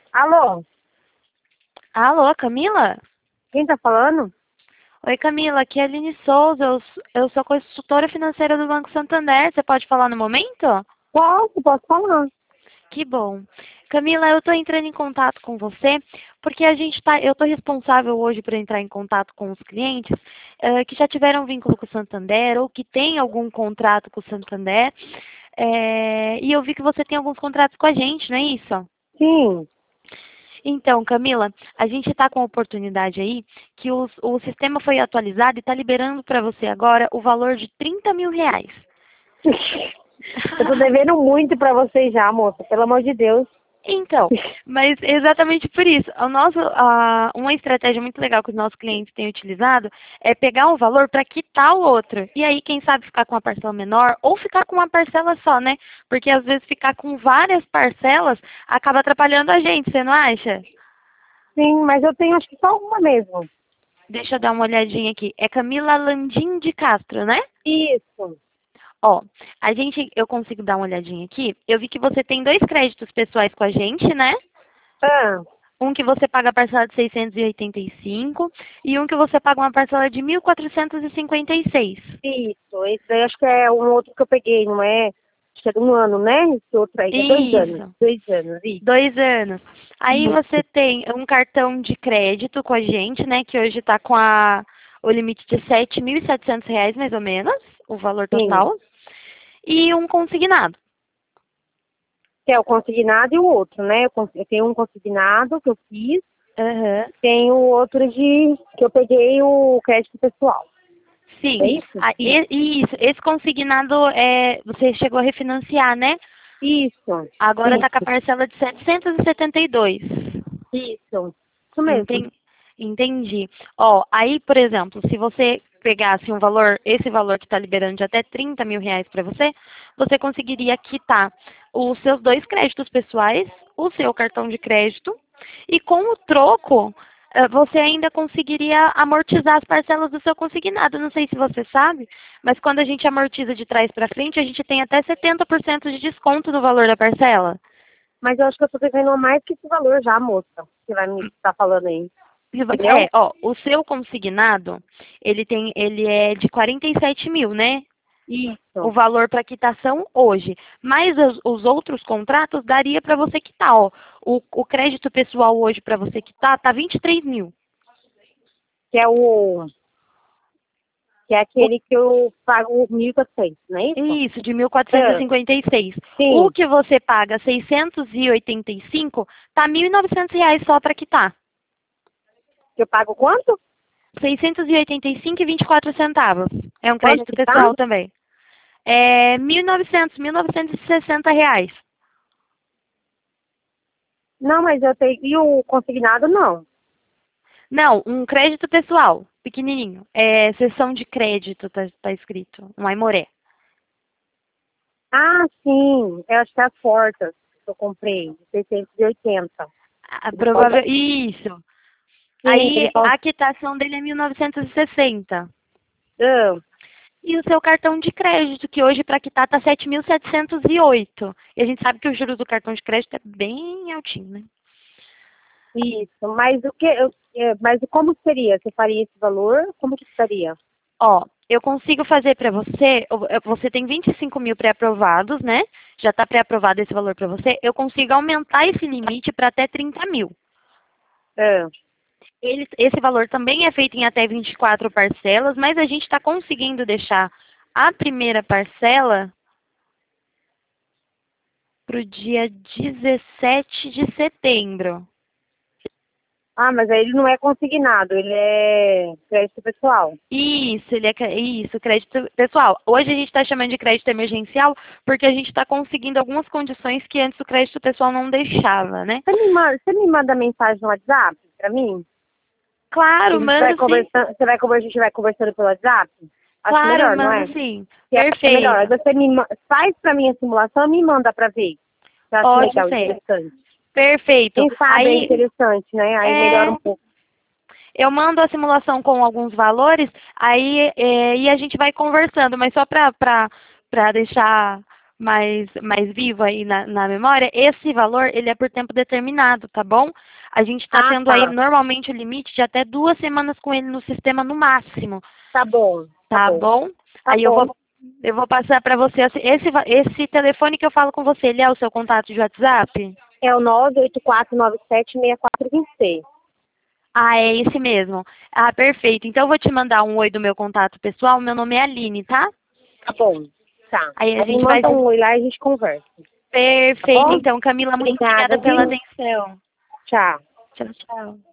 Alô, Alô, Camila? quem tá falando? Oi, Camila, aqui é a Aline Souza, eu sou consultora financeira do Banco Santander. Você pode falar no momento? Posso falar. Que bom. Camila, eu estou entrando em contato com você porque eu estou responsável hoje por entrar em contato com os clientes que já tiveram vínculo com o Santander ou que têm algum contrato com o Santander. E eu vi que você tem alguns contratos com a gente, não é isso? Sim. Então, Camila, a gente está com a oportunidade aí que o sistema foi atualizado e está liberando para você agora o valor de R$ 30.000. Eu tô devendo muito pra vocês já, moça, pelo amor de Deus. Então, mas exatamente por isso, uma estratégia muito legal que os nossos clientes têm utilizado é pegar um valor para quitar o outro. E aí, quem sabe ficar com uma parcela menor ou ficar com uma parcela só, né? Porque às vezes ficar com várias parcelas acaba atrapalhando a gente, você não acha? Sim, mas eu tenho acho que só uma mesmo. Deixa eu dar uma olhadinha aqui. É Camila Landim de Castro, né? Isso. Ó, eu consigo dar uma olhadinha aqui. Eu vi que você tem dois créditos pessoais com a gente, né? Ah, Um que você paga a parcela de 685 e um que você paga uma parcela de 1.456. isso. Esse daí acho que é um outro que eu peguei, não é? Acho que é de um ano, né? Esse outro aí, é 2 anos. Isso, 2 anos, isso. 2 anos. Aí Isso. você tem um cartão de crédito com a gente, né? Que hoje está com o limite de R$ 7.700, mais ou menos, o valor Sim. total. E um consignado. Que é o consignado e o outro, né? Eu tenho um consignado que eu fiz, Aham. tenho outro que eu peguei o crédito pessoal. É Sim. isso? Isso, esse consignado você chegou a refinanciar, né? Isso, Agora está com a isso, parcela de 772. isso mesmo. Enten- Entendi. Ó, aí, por exemplo, se você pegasse esse valor que está liberando de até R$ 30.000 para você, você conseguiria quitar os seus dois créditos pessoais, o seu cartão de crédito, e com o troco, você ainda conseguiria amortizar as parcelas do seu consignado. Não sei se você sabe, mas quando a gente amortiza de trás para frente, a gente tem até 70% de desconto no valor da parcela. Mas eu acho que eu tô devendo mais que esse valor já, moça. Que vai me estar falando aí. Entendeu? Ó, o seu consignado, ele é de 47.000, né? O Isso. valor para quitação hoje. Mas os outros contratos daria para você quitar, ó. O crédito pessoal hoje para você quitar tá 23.000. Que é o. Que é O, aquele que eu pago 1.400, não é isso? isso, de mil quatrocentos e Ah, cinquenta e seis. O sim. que você paga 685, tá R$ 1.900 só para quitar. Que eu pago quanto? 685,24 centavos. É um Quanto crédito que tá? pessoal também. É 1.960 reais. Não, mas eu tenho. E o consignado não. Não, um crédito pessoal, pequenininho. É seção de crédito, tá escrito. Um Aimoré. Ah, sim. Eu acho que é as portas que eu comprei. 680. Ele falta. Provável, isso. Sim, Aí ele falta. a quitação dele é 1.960. Ah, E o seu cartão de crédito, que hoje para quitar tá 7.708. E a gente sabe que o juros do cartão de crédito é bem altinho, né? isso. Mas o que. Mas como seria? Você faria esse valor? Como que estaria? Ó, eu consigo fazer para você, você tem 25.000 pré-aprovados, né? Já está pré-aprovado esse valor para você. Eu consigo aumentar esse limite para até 30.000. Ah, Esse valor também é feito em até 24 parcelas, mas a gente está conseguindo deixar a primeira parcela para o dia 17 de setembro. mas aí ele não é consignado, ele é crédito pessoal. Isso, isso, crédito pessoal. Hoje a gente está chamando de crédito emergencial porque a gente está conseguindo algumas condições que antes o crédito pessoal não deixava, né? Você me manda mensagem no WhatsApp pra mim? A Claro, gente vai mando sim. conversando, a gente vai conversando pelo WhatsApp? Acho Claro, melhor, não mando é? sim. Que acho que é melhor. Aí Perfeito. você faz pra mim a simulação e me manda pra ver. Eu acho Pode legal, ser. interessante. Perfeito. Quem sabe é Aí, interessante, né? Aí melhora um é, pouco. eu mando a simulação com alguns valores, aí e a gente vai conversando, mas só para deixar mais vivo aí na memória, esse valor, ele é por tempo determinado, tá bom? A gente está tendo aí, Tá. normalmente, o limite de até 2 semanas com ele no sistema no máximo, Tá bom. tá bom? Tá Aí bom. eu vou passar para você, esse telefone que eu falo com você, ele é o seu contato de WhatsApp? É o 984976426. Ah, é esse mesmo. Ah, perfeito. Então eu vou te mandar um oi do meu contato pessoal, meu nome é Aline, tá? Tá bom. Tá. Aí a Aí gente vai... manda um oi lá e a gente conversa. Tá Perfeito, bom? então, Camila, muito Obrigada, obrigada pela viu? atenção. Tchau. Tchau, tchau.